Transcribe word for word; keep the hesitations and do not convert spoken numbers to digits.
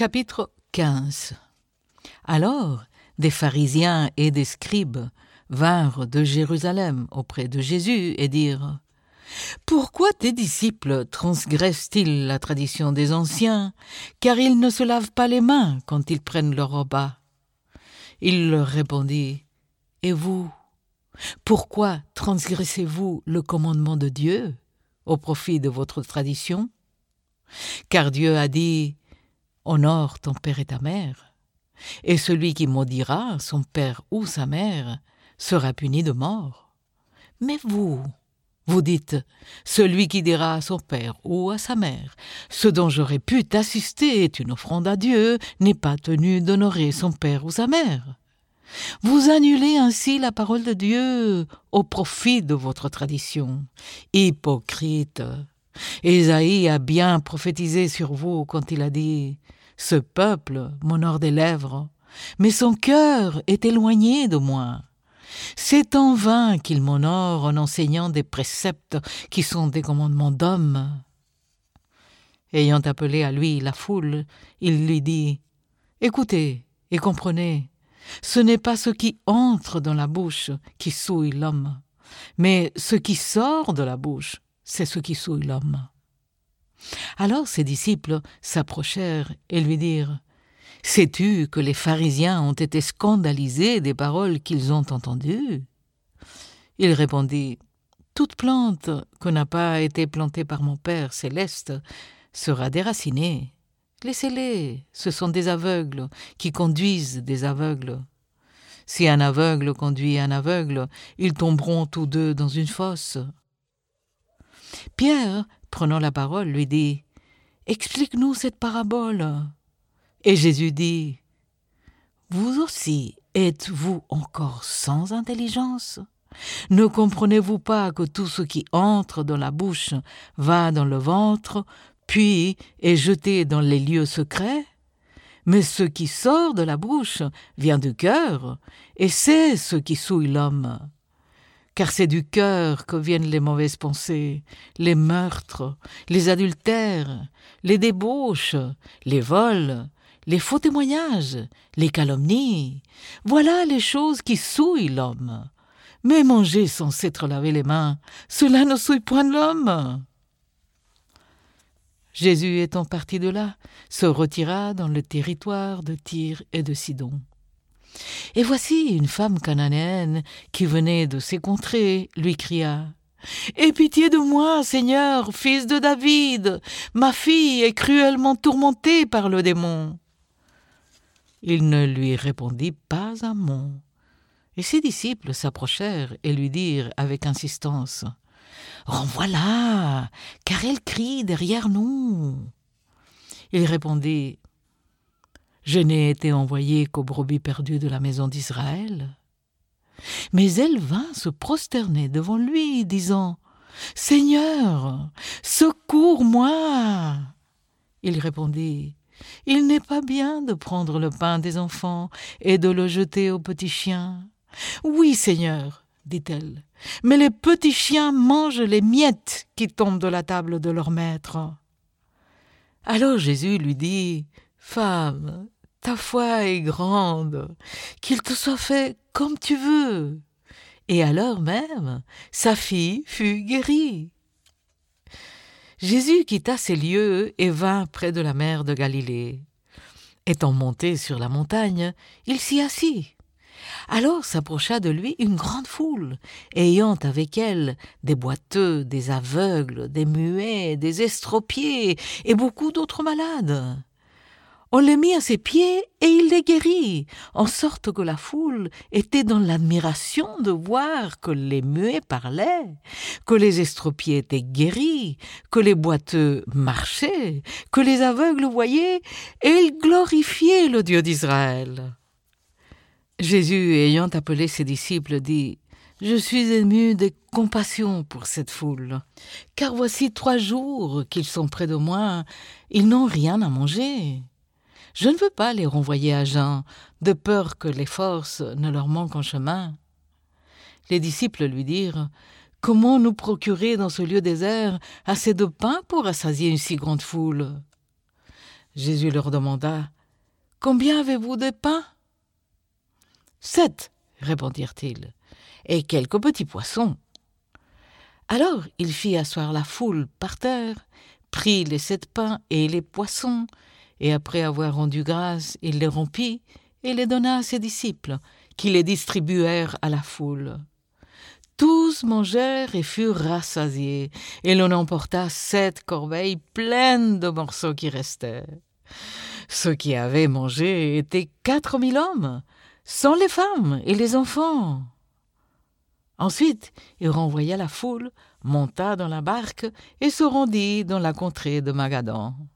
Chapitre quinze. Alors, des pharisiens et des scribes vinrent de Jérusalem auprès de Jésus et dirent « Pourquoi tes disciples transgressent-ils la tradition des anciens, car ils ne se lavent pas les mains quand ils prennent leur repas ?» Il leur répondit « Et vous, pourquoi transgressez-vous le commandement de Dieu au profit de votre tradition ? Car Dieu a dit « Honore ton père et ta mère, et celui qui maudira son père ou sa mère sera puni de mort. Mais vous, vous dites, celui qui dira à son père ou à sa mère, ce dont j'aurais pu t'assister est une offrande à Dieu, n'est pas tenu d'honorer son père ou sa mère. Vous annulez ainsi la parole de Dieu au profit de votre tradition. Hypocrite! Ésaïe a bien prophétisé sur vous quand il a dit « Ce peuple m'honore des lèvres, mais son cœur est éloigné de moi. C'est en vain qu'il m'honore en enseignant des préceptes qui sont des commandements d'hommes. » Ayant appelé à lui la foule, il lui dit « Écoutez et comprenez, ce n'est pas ce qui entre dans la bouche qui souille l'homme, mais ce qui sort de la bouche, c'est ce qui souille l'homme. » Alors ses disciples s'approchèrent et lui dirent « Sais-tu que les pharisiens ont été scandalisés des paroles qu'ils ont entendues ?» Il répondit « Toute plante qui n'a pas été plantée par mon Père céleste sera déracinée. Laissez-les, ce sont des aveugles qui conduisent des aveugles. Si un aveugle conduit un aveugle, ils tomberont tous deux dans une fosse. » Pierre, prenant la parole, lui dit « Explique-nous cette parabole. » Et Jésus dit « Vous aussi êtes-vous encore sans intelligence ? Ne comprenez-vous pas que tout ce qui entre dans la bouche va dans le ventre, puis est jeté dans les lieux secrets ? Mais ce qui sort de la bouche vient du cœur, et c'est ce qui souille l'homme. Car c'est du cœur que viennent les mauvaises pensées, les meurtres, les adultères, les débauches, les vols, les faux témoignages, les calomnies. Voilà les choses qui souillent l'homme. Mais manger sans s'être lavé les mains, cela ne souille point l'homme. » Jésus étant parti de là, se retira dans le territoire de Tyr et de Sidon. Et voici une femme cananéenne qui venait de ces contrées lui cria « Aie pitié de moi, Seigneur, fils de David, ma fille est cruellement tourmentée par le démon. » Il ne lui répondit pas un mot. Et ses disciples s'approchèrent et lui dirent avec insistance « Renvoie-la, car elle crie derrière nous. » Il répondit « Je n'ai été envoyé qu'aux brebis perdues de la maison d'Israël. » Mais elle vint se prosterner devant lui, disant « Seigneur, secours-moi » Il répondit « Il n'est pas bien de prendre le pain des enfants et de le jeter aux petits chiens. »« Oui, Seigneur, dit-elle, mais les petits chiens mangent les miettes qui tombent de la table de leur maître. » Alors Jésus lui dit « Femme, ta foi est grande, qu'il te soit fait comme tu veux. » Et à l'heure même, sa fille fut guérie. Jésus quitta ces lieux et vint près de la mer de Galilée. Étant monté sur la montagne, il s'y assit. Alors s'approcha de lui une grande foule, ayant avec elle des boiteux, des aveugles, des muets, des estropiés et beaucoup d'autres malades. On les mit à ses pieds et il les guérit, en sorte que la foule était dans l'admiration de voir que les muets parlaient, que les estropiés étaient guéris, que les boiteux marchaient, que les aveugles voyaient, et ils glorifiaient le Dieu d'Israël. Jésus, ayant appelé ses disciples, dit « Je suis ému de compassion pour cette foule, car voici trois jours qu'ils sont près de moi, ils n'ont rien à manger. Je ne veux pas les renvoyer à jeun, de peur que les forces ne leur manquent en chemin. » Les disciples lui dirent « Comment nous procurer dans ce lieu désert assez de pain pour rassasier une si grande foule ?» Jésus leur demanda « Combien avez-vous de pains ?»« Sept, répondirent-ils, et quelques petits poissons. » Alors il fit asseoir la foule par terre, prit les sept pains et les poissons, et après avoir rendu grâce, il les rompit et les donna à ses disciples, qui les distribuèrent à la foule. Tous mangèrent et furent rassasiés, et l'on emporta sept corbeilles pleines de morceaux qui restaient. Ceux qui avaient mangé étaient quatre mille hommes, sans les femmes et les enfants. Ensuite, il renvoya la foule, monta dans la barque et se rendit dans la contrée de Magadan.